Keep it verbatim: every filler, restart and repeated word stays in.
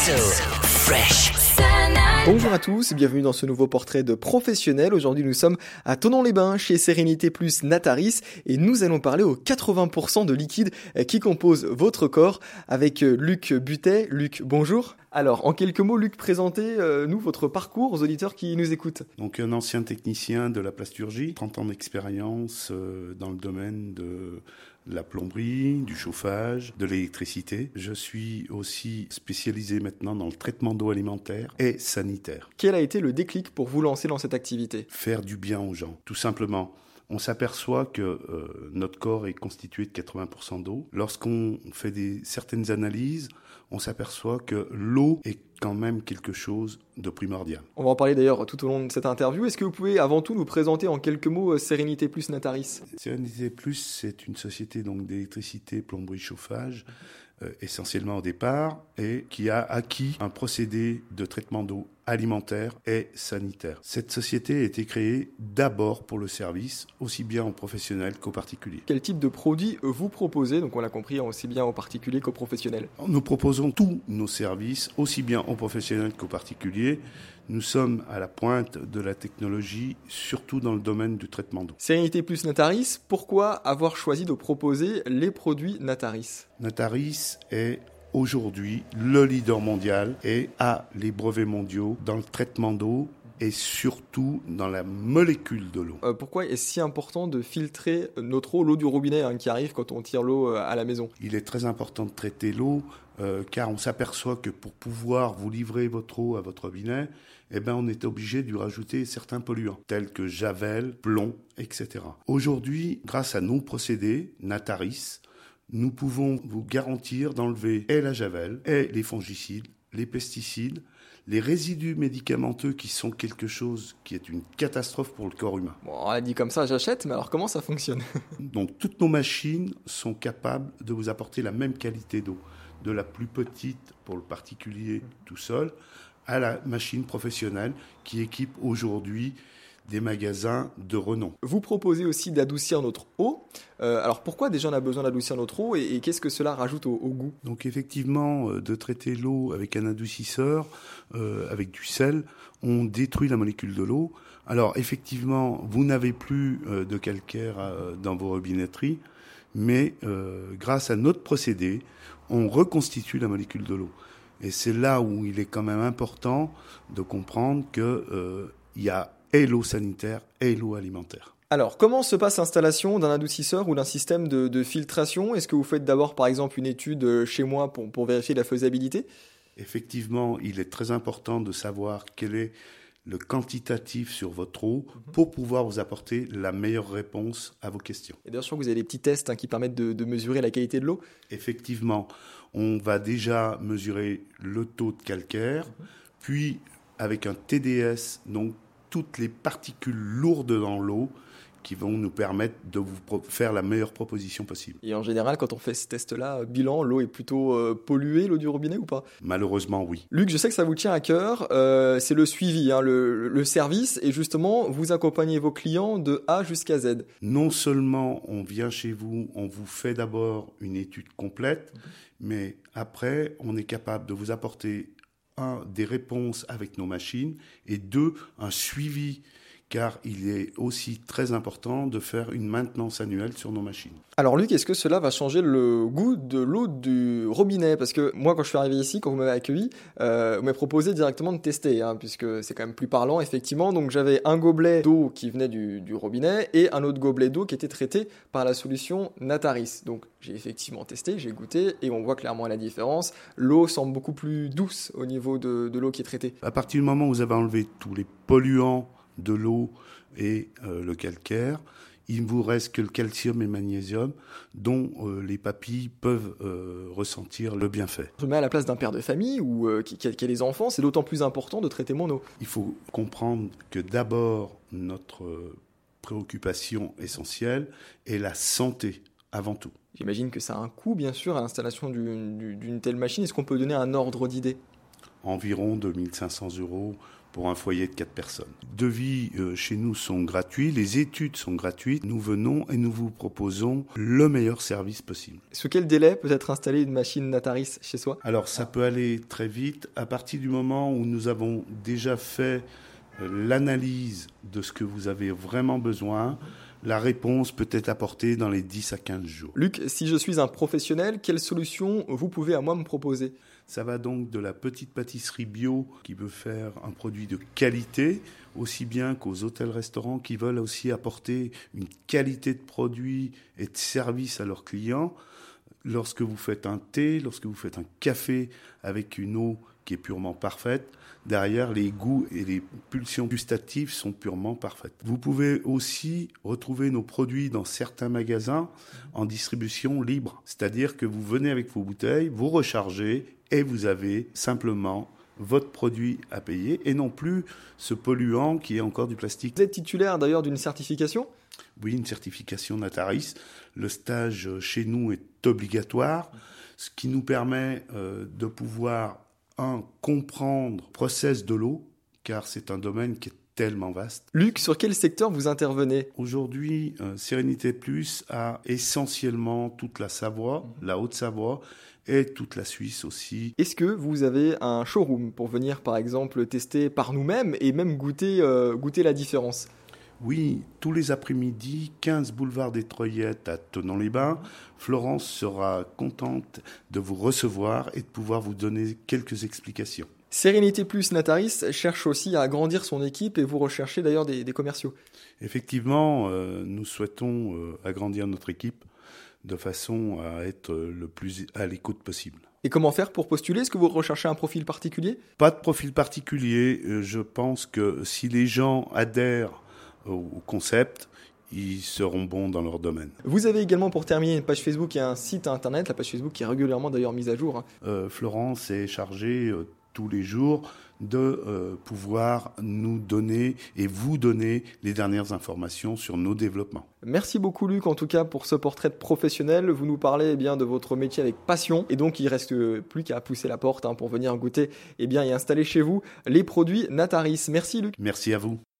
So fresh. Bonjour à tous, bienvenue dans ce nouveau portrait de professionnel. Aujourd'hui nous sommes à Thonon-les-Bains chez Sérénité Plus Nataris et nous allons parler aux quatre-vingts pour cent de liquide qui composent votre corps avec Luc Butet. Luc, bonjour. Alors en quelques mots Luc, présentez-nous votre parcours aux auditeurs qui nous écoutent. Donc un ancien technicien de la plasturgie, trente ans d'expérience euh, dans le domaine de la plomberie, du chauffage, de l'électricité. Je suis aussi spécialisé maintenant dans le traitement d'eau alimentaire et sanitaire. Quel a été le déclic pour vous lancer dans cette activité ? Faire du bien aux gens, tout simplement. On s'aperçoit que euh, notre corps est constitué de quatre-vingts pour cent d'eau. Lorsqu'on fait des, certaines analyses, on s'aperçoit que l'eau est quand même quelque chose de primordial. On va en parler d'ailleurs tout au long de cette interview. Est-ce que vous pouvez avant tout nous présenter en quelques mots Sérénité Plus Nataris ? Sérénité Plus, c'est une société donc d'électricité, plomberie, chauffage, euh, essentiellement au départ, et qui a acquis un procédé de traitement d'eau alimentaire et sanitaire. Cette société a été créée d'abord pour le service, aussi bien aux professionnels qu'aux particuliers. Quel type de produits vous proposez ? Donc on l'a compris, aussi bien aux particuliers qu'aux professionnels. Nous proposons tous nos services, aussi bien aux professionnels qu'aux particuliers. Nous sommes à la pointe de la technologie, surtout dans le domaine du traitement d'eau. Sérénité Plus Nataris, pourquoi avoir choisi de proposer les produits Nataris ? Nataris est aujourd'hui le leader mondial et a les brevets mondiaux dans le traitement d'eau et surtout dans la molécule de l'eau. Euh, pourquoi est-ce si important de filtrer notre eau, l'eau du robinet hein, qui arrive quand on tire l'eau à la maison ? Il est très important de traiter l'eau euh, car on s'aperçoit que pour pouvoir vous livrer votre eau à votre robinet, eh ben on est obligé de lui rajouter certains polluants tels que javel, plomb, et cetera. Aujourd'hui, grâce à nos procédés Nataris, nous pouvons vous garantir d'enlever et la javel, et les fongicides, les pesticides, les résidus médicamenteux qui sont quelque chose qui est une catastrophe pour le corps humain. Bon, on a dit comme ça, j'achète, mais alors comment ça fonctionne ? Donc toutes nos machines sont capables de vous apporter la même qualité d'eau, de la plus petite pour le particulier tout seul, à la machine professionnelle qui équipe aujourd'hui des magasins de renom. Vous proposez aussi d'adoucir notre eau. Euh, alors pourquoi déjà on a besoin d'adoucir notre eau et, et qu'est-ce que cela rajoute au, au goût ? Donc effectivement, euh, de traiter l'eau avec un adoucisseur, euh, avec du sel, on détruit la molécule de l'eau. Alors effectivement, vous n'avez plus euh, de calcaire euh, dans vos robinetteries, mais euh, grâce à notre procédé, on reconstitue la molécule de l'eau. Et c'est là où il est quand même important de comprendre qu'il euh, y a et l'eau sanitaire et l'eau alimentaire. Alors, comment se passe l'installation d'un adoucisseur ou d'un système de, de filtration ? Est-ce que vous faites d'abord, par exemple, une étude chez moi pour, pour vérifier la faisabilité ? Effectivement, il est très important de savoir quel est le quantitatif sur votre eau pour pouvoir vous apporter la meilleure réponse à vos questions. Et bien sûr, vous avez des petits tests hein, qui permettent de, de mesurer la qualité de l'eau. Effectivement, on va déjà mesurer le taux de calcaire, mmh. puis avec un T D S, donc toutes les particules lourdes dans l'eau qui vont nous permettre de vous pro- faire la meilleure proposition possible. Et en général, quand on fait ce test-là, bilan, l'eau est plutôt euh, polluée, l'eau du robinet ou pas ? Malheureusement, oui. Luc, je sais que ça vous tient à cœur, euh, c'est le suivi, hein, le, le service, et justement, vous accompagnez vos clients de A jusqu'à Z. Non seulement on vient chez vous, on vous fait d'abord une étude complète, mmh. mais après, on est capable de vous apporter un, des réponses avec nos machines, et deux, un suivi, car il est aussi très important de faire une maintenance annuelle sur nos machines. Alors Luc, est-ce que cela va changer le goût de l'eau du robinet ? Parce que moi, quand je suis arrivé ici, quand vous m'avez accueilli, euh, vous m'avez proposé directement de tester, hein, puisque c'est quand même plus parlant, effectivement. Donc j'avais un gobelet d'eau qui venait du, du robinet et un autre gobelet d'eau qui était traité par la solution Nataris. Donc j'ai effectivement testé, j'ai goûté et on voit clairement la différence. L'eau semble beaucoup plus douce au niveau de, de l'eau qui est traitée. À partir du moment où vous avez enlevé tous les polluants de l'eau et euh, le calcaire, il ne vous reste que le calcium et le magnésium dont euh, les papilles peuvent euh, ressentir le bienfait. Je me mets à la place d'un père de famille ou euh, qui, qui, a, qui a des enfants, c'est d'autant plus important de traiter mon eau. Il faut comprendre que d'abord, notre préoccupation essentielle est la santé avant tout. J'imagine que ça a un coût, bien sûr, à l'installation d'une, d'une telle machine. Est-ce qu'on peut donner un ordre d'idée ? Environ deux mille cinq cents euros pour un foyer de quatre personnes. Les devis euh, chez nous sont gratuits, les études sont gratuites. Nous venons et nous vous proposons le meilleur service possible. Sous quel délai peut être installée une machine Nataris chez soi ? Alors ça peut aller très vite à partir du moment où nous avons déjà fait euh, l'analyse de ce que vous avez vraiment besoin. La réponse peut être apportée dans les dix à quinze jours. Luc, si je suis un professionnel, quelle solution vous pouvez à moi me proposer ? Ça va donc de la petite pâtisserie bio qui veut faire un produit de qualité, aussi bien qu'aux hôtels-restaurants qui veulent aussi apporter une qualité de produit et de service à leurs clients. Lorsque vous faites un thé, lorsque vous faites un café avec une eau qui est purement parfaite, derrière, les goûts et les pulsions gustatives sont purement parfaites. Vous pouvez aussi retrouver nos produits dans certains magasins en distribution libre. C'est-à-dire que vous venez avec vos bouteilles, vous rechargez et vous avez simplement votre produit à payer et non plus ce polluant qui est encore du plastique. Vous êtes titulaire d'ailleurs d'une certification ? Oui, une certification Nataris. Le stage chez nous est obligatoire, ce qui nous permet euh, de pouvoir un, comprendre le process de l'eau, car c'est un domaine qui est tellement vaste. Luc, sur quel secteur vous intervenez ? Aujourd'hui, euh, Sérénité Plus a essentiellement toute la Savoie, mmh. la Haute-Savoie et toute la Suisse aussi. Est-ce que vous avez un showroom pour venir, par exemple, tester par nous-mêmes et même goûter, euh, goûter la différence ? Oui, tous les après-midi, quinze boulevard des Troyettes à Thonon-les-Bains. Florence sera contente de vous recevoir et de pouvoir vous donner quelques explications. Sérénité Plus Nataris cherche aussi à agrandir son équipe et vous recherchez d'ailleurs des, des commerciaux. Effectivement, euh, nous souhaitons euh, agrandir notre équipe de façon à être le plus à l'écoute possible. Et comment faire pour postuler ? Est-ce que vous recherchez un profil particulier ? Pas de profil particulier. Euh, je pense que si les gens adhèrent au concept, ils seront bons dans leur domaine. Vous avez également pour terminer une page Facebook et un site internet, la page Facebook qui est régulièrement d'ailleurs mise à jour. Euh, Florence est chargée euh, tous les jours de euh, pouvoir nous donner et vous donner les dernières informations sur nos développements. Merci beaucoup Luc en tout cas pour ce portrait de professionnel. Vous nous parlez eh bien, de votre métier avec passion et donc il ne reste plus qu'à pousser la porte hein, pour venir goûter eh bien, et installer chez vous les produits Nataris. Merci Luc. Merci à vous.